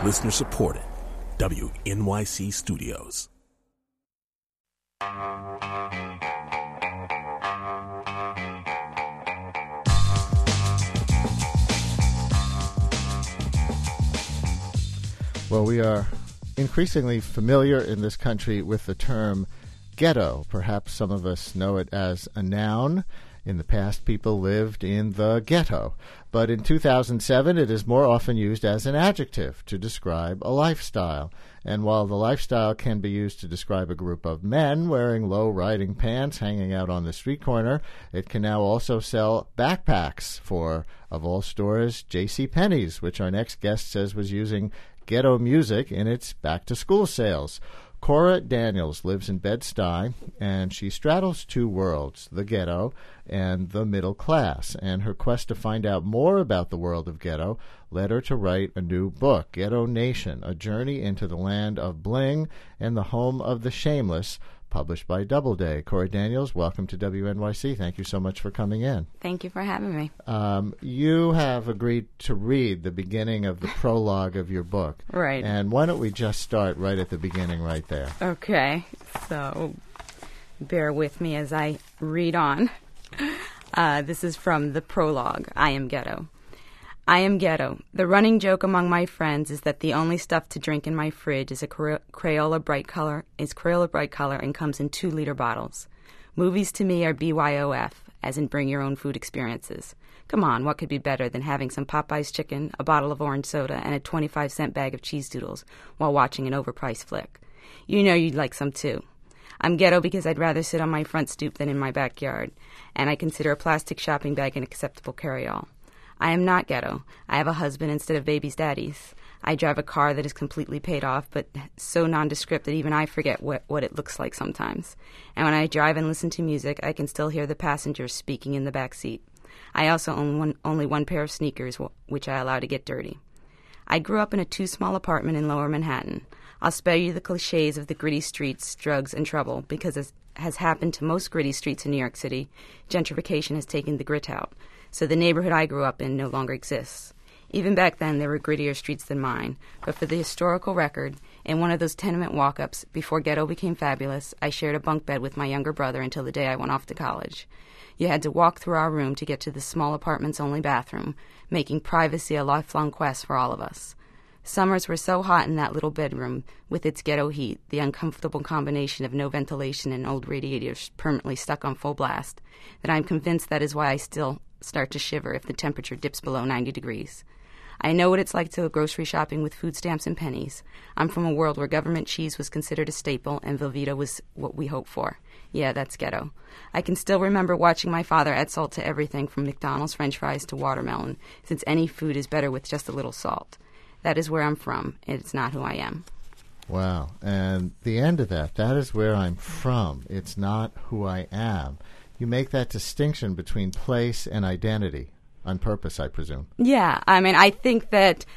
Listener supported. WNYC Studios. Well, we are increasingly familiar in this country with the term ghetto. Perhaps some of us know it as a noun. In the past, people lived in the ghetto. But in 2007, it is more often used as an adjective to describe a lifestyle. And while the lifestyle can be used to describe a group of men wearing low-riding pants hanging out on the street corner, it can now also sell backpacks for, of all stores, J.C. Penney's, which our next guest says was using ghetto music in its back-to-school sales. Cora Daniels lives in Bed-Stuy, and she straddles two worlds, the ghetto and the middle class. And her quest to find out more about the world of ghetto led her to write a new book, Ghetto Nation, A Journey into the Land of Bling and the Home of the Shameless, published by Doubleday. Cora Daniels, welcome to WNYC. Thank you so much for coming in. Thank you for having me. You have agreed to read the beginning of the prologue of your book. Right. And why don't we just start right at the beginning right there? Okay. So bear with me as I read on. This is from the prologue, I Am Ghetto. I am ghetto. The running joke among my friends is that the only stuff to drink in my fridge is Crayola Bright Color, and comes in 2-liter bottles. Movies to me are BYOF, as in bring your own food experiences. Come on, what could be better than having some Popeye's chicken, a bottle of orange soda, and a 25-cent bag of cheese doodles while watching an overpriced flick? You know you'd like some too. I'm ghetto because I'd rather sit on my front stoop than in my backyard, and I consider a plastic shopping bag an acceptable carry-all. I am not ghetto. I have a husband instead of baby's daddy's. I drive a car that is completely paid off, but so nondescript that even I forget what it looks like sometimes. And when I drive and listen to music, I can still hear the passengers speaking in the back seat. I also own only one pair of sneakers, which I allow to get dirty. I grew up in a 2-small apartment in Lower Manhattan. I'll spare you the cliches of the gritty streets, drugs, and trouble, because as has happened to most gritty streets in New York City, gentrification has taken the grit out. So the neighborhood I grew up in no longer exists. Even back then, there were grittier streets than mine. But for the historical record, in one of those tenement walk-ups, before ghetto became fabulous, I shared a bunk bed with my younger brother until the day I went off to college. You had to walk through our room to get to the small apartment's only bathroom, making privacy a lifelong quest for all of us. Summers were so hot in that little bedroom, with its ghetto heat, the uncomfortable combination of no ventilation and old radiators permanently stuck on full blast, that I'm convinced that is why I still start to shiver if the temperature dips below 90 degrees. I know what it's like to go grocery shopping with food stamps and pennies. I'm from a world where government cheese was considered a staple and Velveeta was what we hoped for. Yeah, that's ghetto. I can still remember watching my father add salt to everything from McDonald's French fries to watermelon, since any food is better with just a little salt. That is where I'm from, and it's not who I am. Wow. And the end of that is where I'm from. It's not who I am. You make that distinction between place and identity on purpose, I presume. Yeah, I mean, I think that,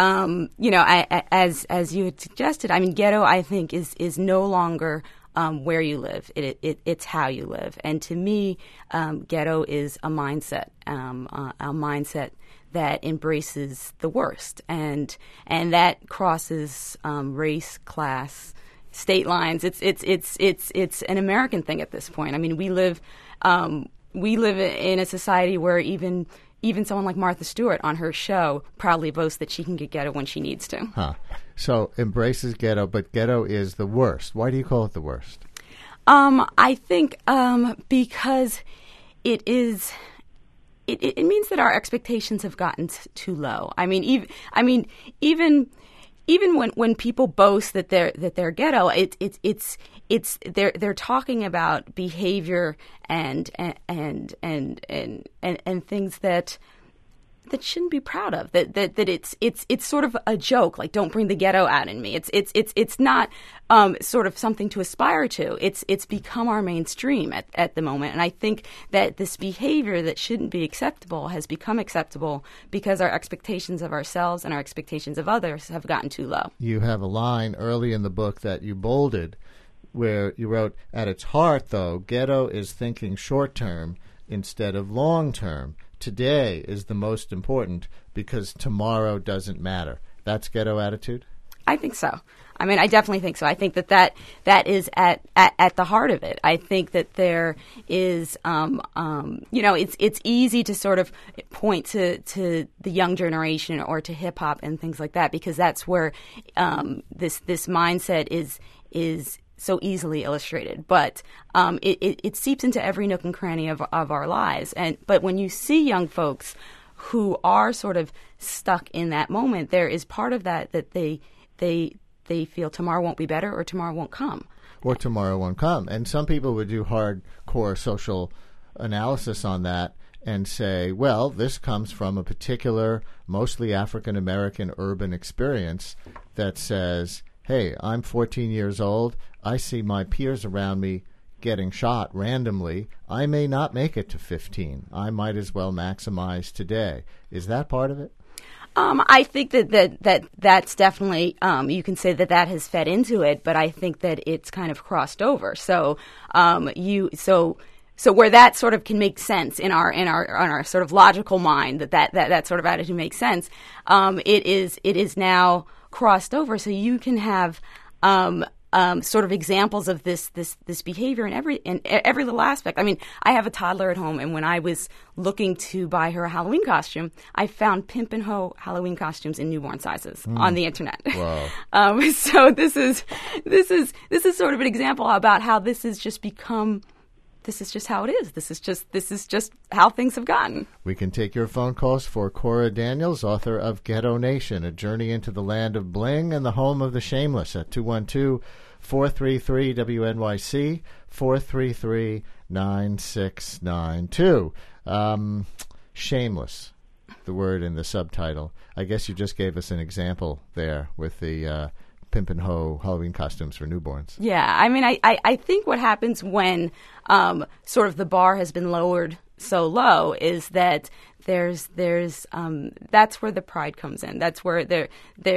as you had suggested, I mean, ghetto, I think, is no longer where you live. It's how you live. And to me, ghetto is a mindset that embraces the worst, and that crosses race, class, state lines. It's an American thing at this point. I mean, we live in a society where even someone like Martha Stewart on her show proudly boasts that she can get ghetto when she needs to. Huh. So embraces ghetto, but ghetto is the worst. Why do you call it the worst? I think because it is. It means that our expectations have gotten too low. I mean, even when people boast that they're ghetto, they're talking about behavior and things that shouldn't be proud of. That it's sort of a joke. Like, don't bring the ghetto out in me. It's not sort of something to aspire to. It's become our mainstream at the moment. And I think that this behavior that shouldn't be acceptable has become acceptable because our expectations of ourselves and our expectations of others have gotten too low. You have a line early in the book that you bolded where you wrote, at its heart, though, ghetto is thinking short-term instead of long-term. Today is the most important because tomorrow doesn't matter. That's ghetto attitude? I think so. I mean, I definitely think so. I think that is at the heart of it. I think that there is, it's easy to sort of point to the young generation or to hip hop and things like that, because that's where this mindset is so easily illustrated. But it seeps into every nook and cranny of our lives. But when you see young folks who are sort of stuck in that moment, there is part of that they feel tomorrow won't be better, or tomorrow won't come. Or tomorrow won't come. And some people would do hardcore social analysis on that and say, well, this comes from a particular, mostly African-American urban experience that says, hey, I'm 14 years old. I see my peers around me getting shot randomly. I may not make it to 15. I might as well maximize today. Is that part of it? I think that's definitely, you can say that has fed into it, but I think that it's kind of crossed over. So where that sort of can make sense in our sort of logical mind, that sort of attitude makes sense, it is now crossed over. So you can have sort of examples of this behavior in every little aspect. I mean, I have a toddler at home, and when I was looking to buy her a Halloween costume, I found Pimp and Ho Halloween costumes in newborn sizes on the internet. Wow. So this is sort of an example about how this has just become. This is just how it is. This is just how things have gotten. We can take your phone calls for Cora Daniels, author of Ghetto Nation, A Journey into the Land of Bling and the Home of the Shameless, at 212-433-WNYC, 433-9692. Shameless, the word in the subtitle. I guess you just gave us an example there with the Pimp and Ho Halloween costumes for newborns. Yeah, I mean, I think what happens when sort of the bar has been lowered so low is that there's that's where the pride comes in. That's where there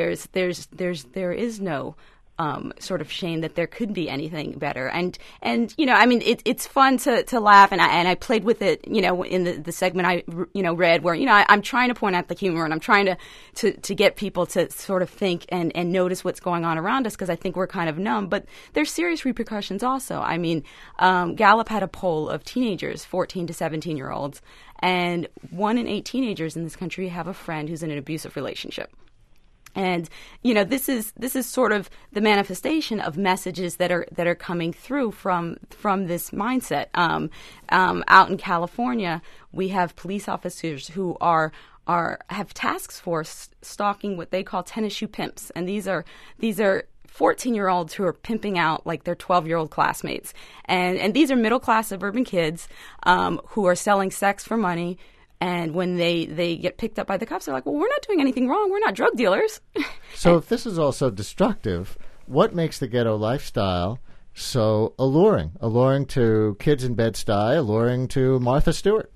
is no sort of shame that there could be anything better. And I mean, it's fun to laugh, and I played with it, in the segment I read where, I'm trying to point out the humor, and I'm trying to get people to sort of think and notice what's going on around us, because I think we're kind of numb. But there's serious repercussions also. I mean, Gallup had a poll of teenagers, 14 to 17-year-olds, and 1 in 8 teenagers in this country have a friend who's in an abusive relationship. And this is sort of the manifestation of messages that are coming through from this mindset. Out in California, we have police officers who have task force stalking what they call tennis shoe pimps, and these are 14-year-olds who are pimping out like their 12-year-old classmates, and these are middle-class suburban kids who are selling sex for money. And when they get picked up by the cops, they're like, well, we're not doing anything wrong. We're not drug dealers. So if this is all so destructive, what makes the ghetto lifestyle so alluring? Alluring to kids in Bed-Stuy, alluring to Martha Stewart?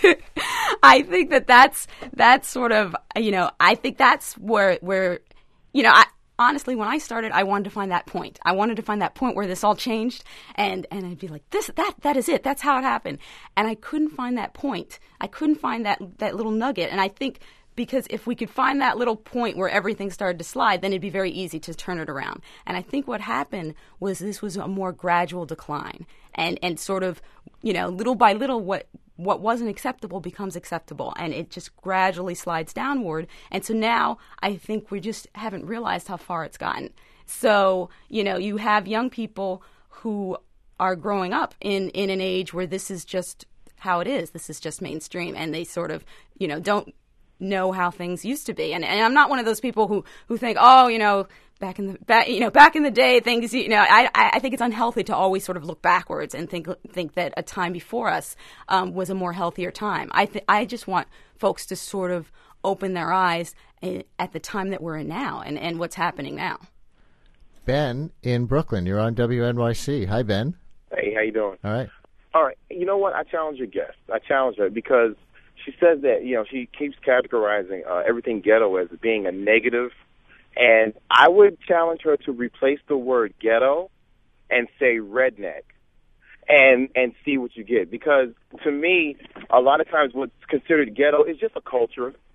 I think that's sort of, I think that's where honestly, when I started, I wanted to find that point. I wanted to find that point where this all changed, and I'd be like, that is it. That's how it happened. And I couldn't find that point. I couldn't find that little nugget. And I think because if we could find that little point where everything started to slide, then it'd be very easy to turn it around. And I think what happened was this was a more gradual decline, and sort of, little by little, what wasn't acceptable becomes acceptable, and it just gradually slides downward. And so now I think we just haven't realized how far it's gotten. So, you have young people who are growing up in an age where this is just how it is. This is just mainstream, and they sort of, don't know how things used to be. And I'm not one of those people who think, back in the day, things. I think it's unhealthy to always sort of look backwards and think that a time before us was a more healthier time. I just want folks to sort of open their eyes at the time that we're in now and what's happening now. Ben in Brooklyn, you're on WNYC. Hi, Ben. Hey, how you doing? All right. All right. You know what? I challenge your guest. I challenge her because she says that she keeps categorizing everything ghetto as being a negative. And I would challenge her to replace the word ghetto and say redneck and see what you get. Because to me, a lot of times what's considered ghetto is just a culture.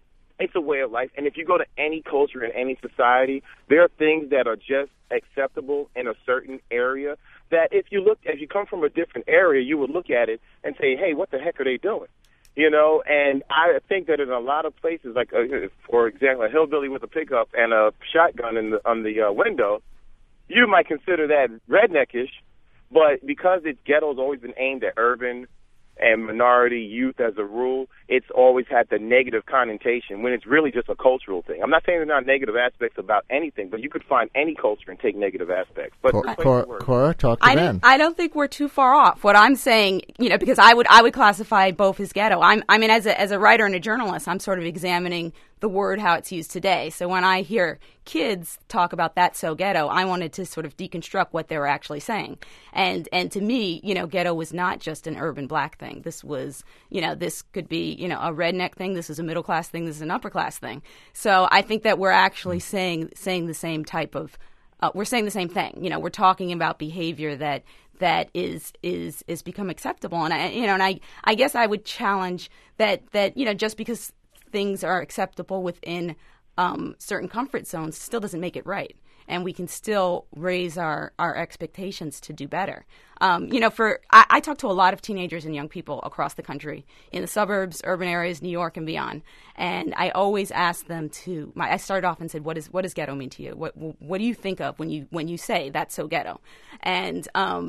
It's a way of life. And if you go to any culture in any society, there are things that are just acceptable in a certain area that if you come from a different area, you would look at it and say, hey, what the heck are they doing? You know, and I think that in a lot of places, like, for example, a hillbilly with a pickup and a shotgun on the window, you might consider that redneckish, but because ghetto's always been aimed at urban and minority youth as a rule, it's always had the negative connotation when it's really just a cultural thing. I'm not saying there are not negative aspects about anything, but you could find any culture and take negative aspects. But Cora, talk to Ben. I don't think we're too far off. What I'm saying, you know, because I would classify both as ghetto. I mean, as a writer and a journalist, I'm sort of examining the word, how it's used today. So when I hear kids talk about that's so ghetto, I wanted to sort of deconstruct what they were actually saying. And to me, you know, ghetto was not just an urban black thing. This was, you know, this could be, you know, a redneck thing. This is a middle class thing. This is an upper class thing. So I think that we're actually saying the same type of, we're saying the same thing. You know, we're talking about behavior that is become acceptable. And I guess I would challenge that, you know, just because things are acceptable within certain comfort zones still doesn't make it right. And we can still raise our expectations to do better. You know, I talk to a lot of teenagers and young people across the country, in the suburbs, urban areas, New York and beyond. And I always ask them I started off and said, what does ghetto mean to you? What do you think of when you say that's so ghetto? And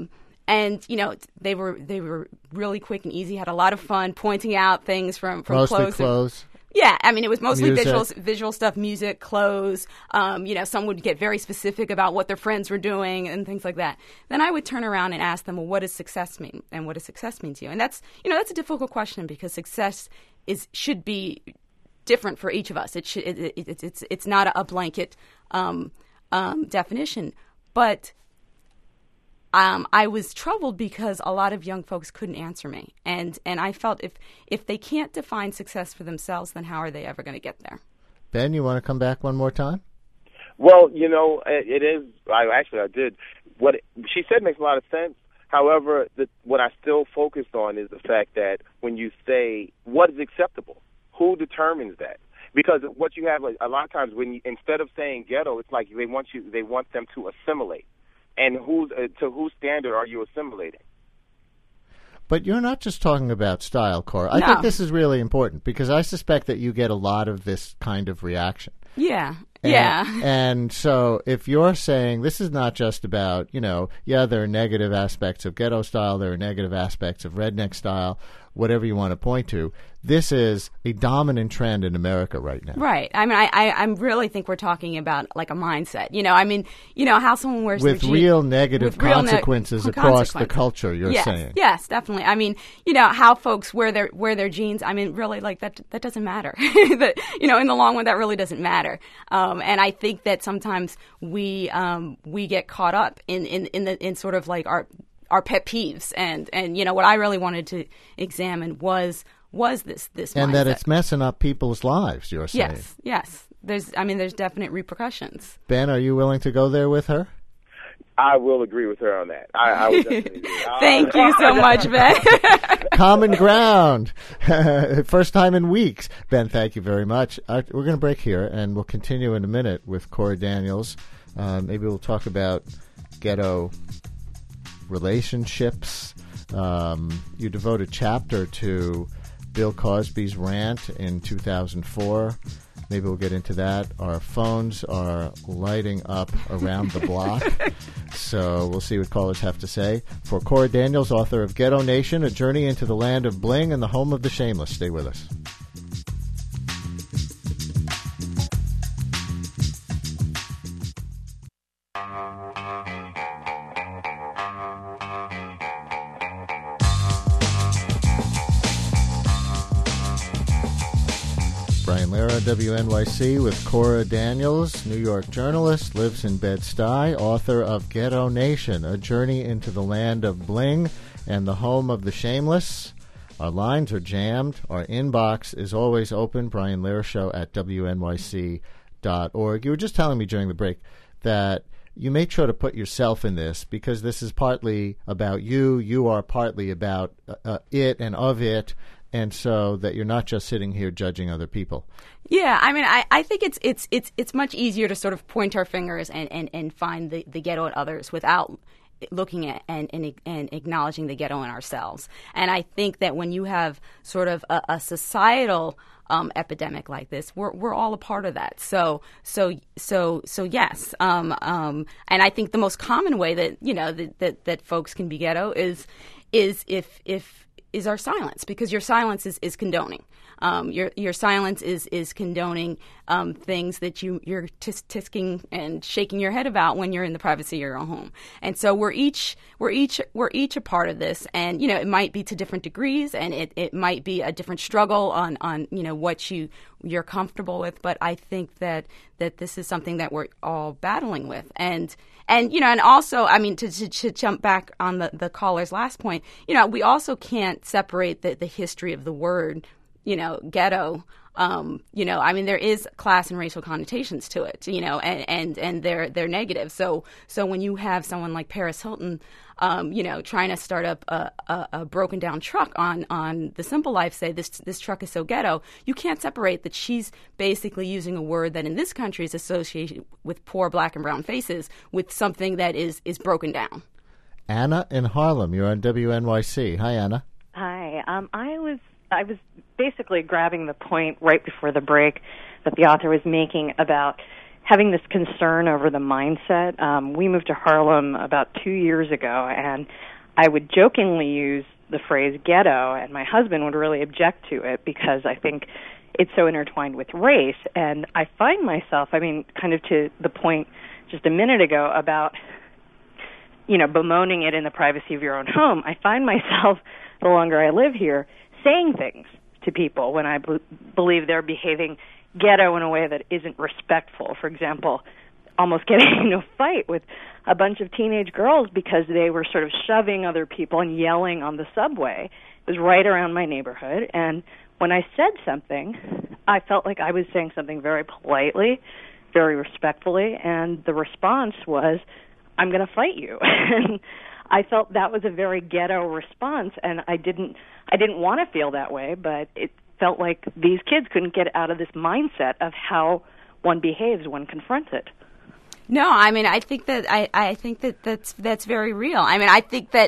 you know, they were really quick and easy, had a lot of fun pointing out things from mostly clothes. Yeah, I mean, it was mostly music. visual stuff, music, clothes. You know, some would get very specific about what their friends were doing and things like that. Then I would turn around and ask them, well, what does success mean? And what does success mean to you? And that's a difficult question because success should be different for each of us. It's not a blanket definition. But I was troubled because a lot of young folks couldn't answer me. And I felt if they can't define success for themselves, then how are they ever going to get there? Ben, you want to come back one more time? Well, you know, it is. I did. What she said makes a lot of sense. However, what I still focused on is the fact that when you say what is acceptable, who determines that? Because what you have a lot of times instead of saying ghetto, it's like they want them to assimilate. And to whose standard are you assimilating? But you're not just talking about style, Cora. I think this is really important because I suspect that you get a lot of this kind of reaction. Yeah. And so if you're saying this is not just about, you know, there are negative aspects of ghetto style, there are negative aspects of redneck style, whatever you want to point to, this is a dominant trend in America right now. Right. I mean, I really think we're talking about like a mindset. You know, I mean, you know, how someone wears with their real negative consequences across the culture, you're saying. Yes, definitely. I mean, you know, how folks wear their jeans, I mean, really, like, that doesn't matter. You know, in the long run, that really doesn't matter. And I think that sometimes we get caught up in sort of like our pet peeves, and you know what I really wanted to examine was this and mindset. That it's messing up people's lives. You're saying yes. There's definite repercussions. Ben, are you willing to go there with her? I will agree with her on that. I would definitely agree. Thank you so much, Ben. Common ground. First time in weeks. Ben, thank you very much. We're going to break here, and we'll continue in a minute with Cora Daniels. Maybe we'll talk about ghetto relationships. You devote a chapter to Bill Cosby's rant in 2004. Maybe we'll get into that. Our phones are lighting up around the block, so we'll see what callers have to say. For Cora Daniels, author of Ghetto Nation, A Journey into the Land of Bling and the Home of the Shameless. Stay with us. Brian Lehrer, WNYC, with Cora Daniels, New York journalist, lives in Bed-Stuy, author of Ghetto Nation, A Journey into the Land of Bling and the Home of the Shameless. Our lines are jammed. Our inbox is always open, Brian Lehrer Show at WNYC.org. You were just telling me during the break that you make sure to put yourself in this because this is partly about you. You are partly about it and of it. and so that you're not just sitting here judging other people. Yeah, I mean, I think it's much easier to sort of point our fingers and find the ghetto in others without looking at and acknowledging the ghetto in ourselves. And I think that when you have sort of a societal epidemic like this, we're all a part of that. So yes. And I think the most common way that that folks can be ghetto is our silence, because your silence is condoning. Your silence is condoning things that you're tisking and shaking your head about when you're in the privacy of your own home. And so we're each a part of this, and it might be to different degrees, and it might be a different struggle on what you're comfortable with. But I think that this is something that we're all battling with, and also, I mean, to jump back on the caller's last point, we also can't separate the history of the word, ghetto. I mean, there is class and racial connotations to it, and they're negative. So when you have someone like Paris Hilton, trying to start up a broken down truck on the Simple Life, say this truck is so ghetto, you can't separate that she's basically using a word that in this country is associated with poor black and brown faces with something that is broken down. Anna in Harlem, you're on WNYC. Hi, Anna. Hi. I was basically grabbing the point right before the break that the author was making about having this concern over the mindset. We moved to Harlem about 2 years ago, and I would jokingly use the phrase ghetto, and my husband would really object to it because I think it's so intertwined with race. And I find myself, kind of to the point just a minute ago about, bemoaning it in the privacy of your own home, I find myself, the longer I live here, saying things to people when I believe they're behaving ghetto in a way that isn't respectful. For example, almost getting into a fight with a bunch of teenage girls because they were sort of shoving other people and yelling on the subway. It was right around my neighborhood, and when I said something, I felt like I was saying something very politely, very respectfully, and the response was, "I'm going to fight you." And I felt that was a very ghetto response, and I didn't want to feel that way, but it felt like these kids couldn't get out of this mindset of how one behaves when confronted. No, I mean, I think that's very real. I mean, I think that,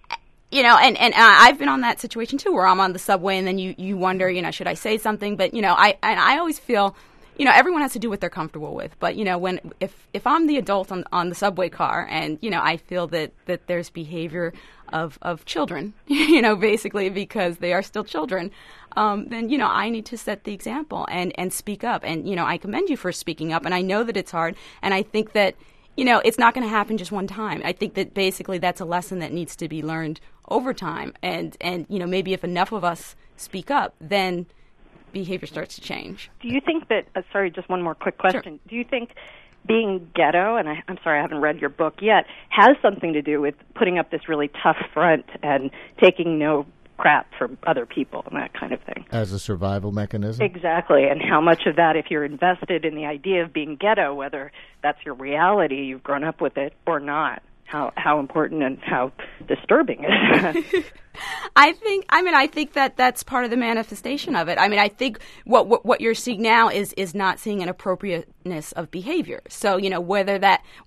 and I've been on that situation too, where I'm on the subway and then you wonder, should I say something? But I always feel, everyone has to do what they're comfortable with. But if I'm the adult on the subway car, and I feel that there's behavior of children, basically because they are still children, then I need to set the example and speak up. And I commend you for speaking up. And I know that it's hard. And I think that it's not going to happen just one time. I think that basically that's a lesson that needs to be learned over time. And maybe if enough of us speak up, then behavior starts to change. Do you think that, sorry, just one more quick question. Sure. Do you think being ghetto, and I'm sorry I haven't read your book yet, has something to do with putting up this really tough front and taking no crap from other people and that kind of thing? As a survival mechanism? Exactly, and how much of that, if you're invested in the idea of being ghetto, whether that's your reality, you've grown up with it, or not, how important and how disturbing it is. I think that that's part of the manifestation of it. I mean, I think what you're seeing now is not seeing an appropriateness of behavior. So, whether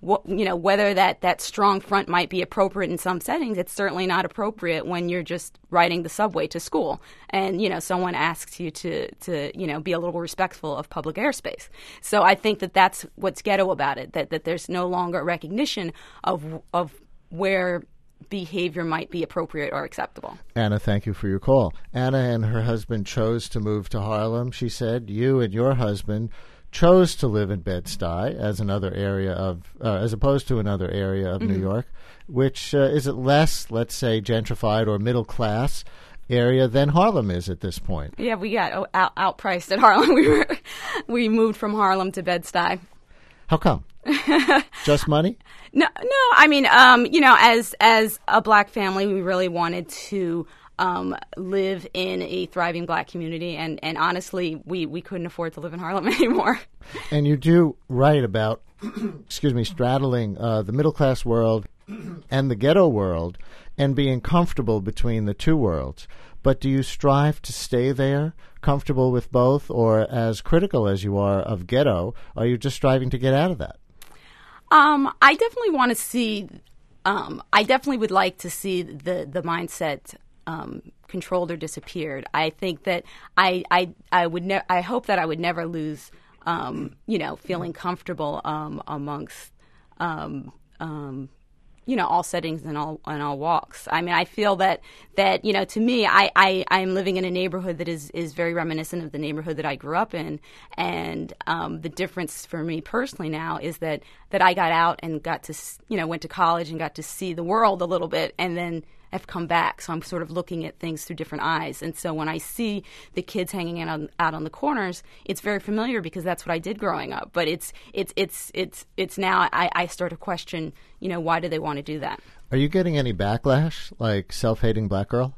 that strong front might be appropriate in some settings, it's certainly not appropriate when you're just riding the subway to school and, someone asks you to be a little respectful of public airspace. So I think that that's what's ghetto about it, that there's no longer recognition of where behavior might be appropriate or acceptable. Anna, thank you for your call. Anna and her husband chose to move to Harlem. She said you and your husband chose to live in Bed-Stuy as opposed to another area of New York, which is a less, let's say, gentrified or middle class area than Harlem is at this point. Yeah, we got outpriced at Harlem. We moved from Harlem to Bed-Stuy. How come? Just money? No. I mean, as a black family, we really wanted to live in a thriving black community, and honestly, we couldn't afford to live in Harlem anymore. And you do write about, straddling the middle class world and the ghetto world, and being comfortable between the two worlds. but do you strive to stay there, comfortable with both, or as critical as you are of ghetto, are you just striving to get out of that? I definitely want to see. I definitely would like to see the mindset controlled or disappeared. I think that I hope that I would never lose, feeling comfortable amongst, all settings and all walks. I mean, I feel that to me, I'm living in a neighborhood that is very reminiscent of the neighborhood that I grew up in, and the difference for me personally now is that I got out and got to, went to college and got to see the world a little bit, and then have come back. So I'm sort of looking at things through different eyes. And so when I see the kids hanging out on the corners, it's very familiar because that's what I did growing up. But it's now I start to question, why do they want to do that? Are you getting any backlash, like self-hating black girl?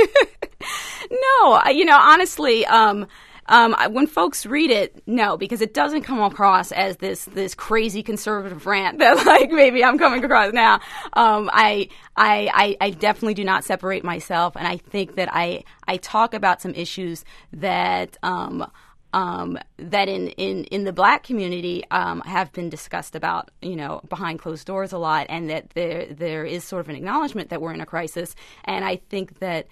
No, honestly, when folks read it, no, because it doesn't come across as this crazy conservative rant that like maybe I'm coming across now. I definitely do not separate myself, and I think that I talk about some issues that that in the black community have been discussed about, behind closed doors a lot, and that there is sort of an acknowledgement that we're in a crisis, and I think that.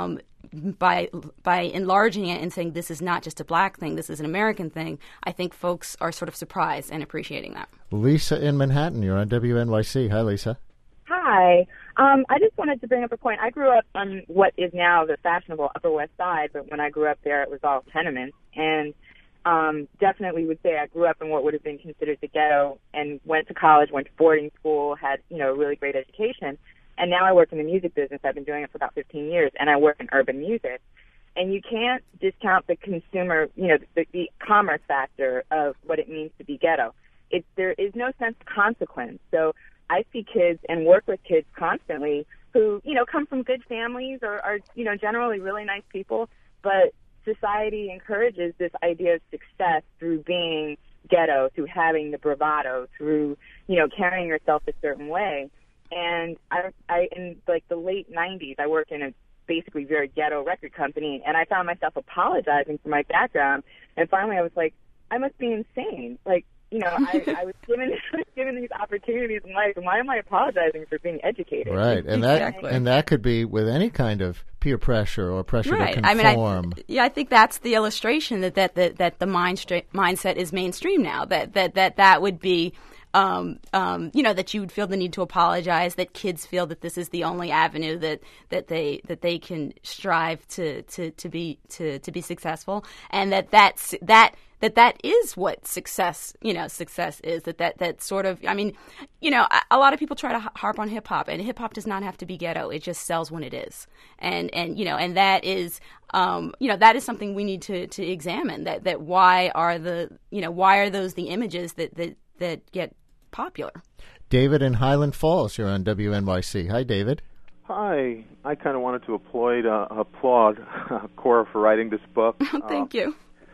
By enlarging it and saying this is not just a black thing, this is an American thing, I think folks are sort of surprised and appreciating that. Lisa in Manhattan, you're on WNYC. Hi, Lisa. Hi. I just wanted to bring up a point. I grew up on what is now the fashionable Upper West Side, but when I grew up there, it was all tenements. And definitely would say I grew up in what would have been considered the ghetto and went to college, went to boarding school, had, a really great education. And now I work in the music business. I've been doing it for about 15 years, and I work in urban music. And you can't discount the consumer, the commerce factor of what it means to be ghetto. There is no sense of consequence. So I see kids and work with kids constantly who, come from good families or are, generally really nice people, but society encourages this idea of success through being ghetto, through having the bravado, through, carrying yourself a certain way. And I in like the late 90s, I worked in a basically very ghetto record company, and I found myself apologizing for my background. And finally, I was like, I must be insane. Like, I was given these opportunities in life, and why am I apologizing for being educated? Right, and exactly. that could be with any kind of peer pressure or pressure right. to conform. I think that's the illustration that the mindset is mainstream now. That would be. That you would feel the need to apologize, that kids feel that this is the only avenue that they can strive to be successful, and that is what success is, that sort of, a lot of people try to harp on hip hop, and hip hop does not have to be ghetto. It just sells when it is. And that is, that is something we need to examine, that why are those the images that get popular. David in Highland Falls, you're on WNYC. Hi, David. Hi. I kind of wanted to applaud Cora for writing this book. Thank you.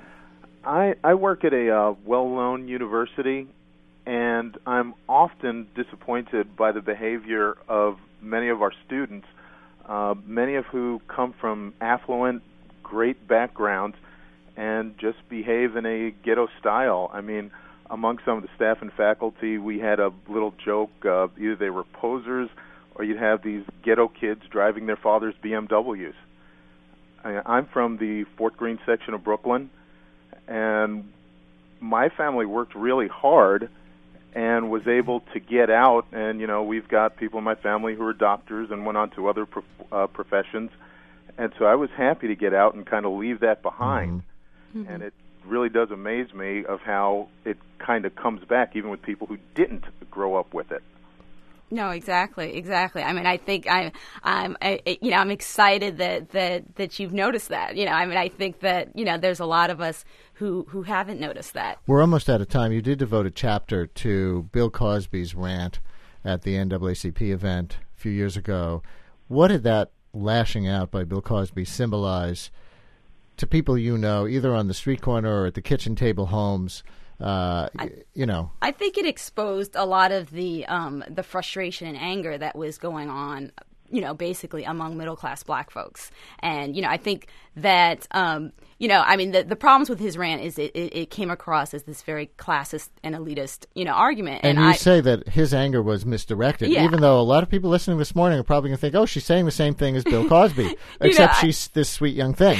I work at a well-known university, and I'm often disappointed by the behavior of many of our students, many of who come from affluent, great backgrounds, and just behave in a ghetto style. I mean, among some of the staff and faculty, we had a little joke. Either they were posers, or you'd have these ghetto kids driving their father's BMWs. I'm from the Fort Greene section of Brooklyn, and my family worked really hard and was able to get out. And, we've got people in my family who are doctors and went on to other professions. And so I was happy to get out and kind of leave that behind. Mm-hmm. And it really does amaze me of how it kind of comes back, even with people who didn't grow up with it. No, exactly. I mean, I think I'm excited that you've noticed that. I think that there's a lot of us who haven't noticed that. We're almost out of time. You did devote a chapter to Bill Cosby's rant at the NAACP event a few years ago. What did that lashing out by Bill Cosby symbolize to people either on the street corner or at the kitchen table homes? I think it exposed a lot of the frustration and anger that was going on basically among middle-class black folks. And, I think that, the problems with his rant is it came across as this very classist and elitist, argument. And you say that his anger was misdirected, even though a lot of people listening this morning are probably going to think, oh, she's saying the same thing as Bill Cosby, except she's this sweet young thing.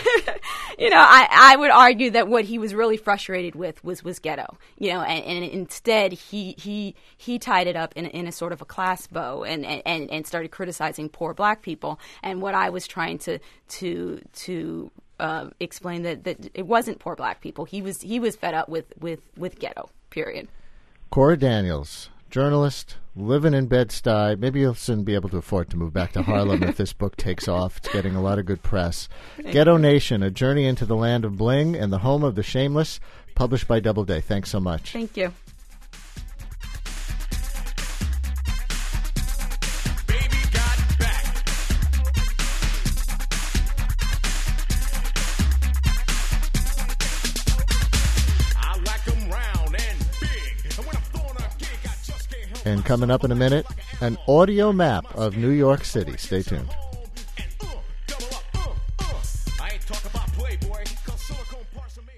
I would argue that what he was really frustrated with was ghetto, and instead he tied it up in a sort of a class bow and started criticizing poor black people. And what I was trying to explain that it wasn't poor black people. He was fed up with ghetto, period. Cora Daniels, journalist, living in Bed-Stuy. Maybe you'll soon be able to afford to move back to Harlem if this book takes off. It's getting a lot of good press. Ghetto Nation, A Journey into the Land of Bling and the Home of the Shameless, published by Doubleday. Thanks so much. Thank you. And coming up in a minute, an audio map of New York City. Stay tuned. I ain't talking about Playboy.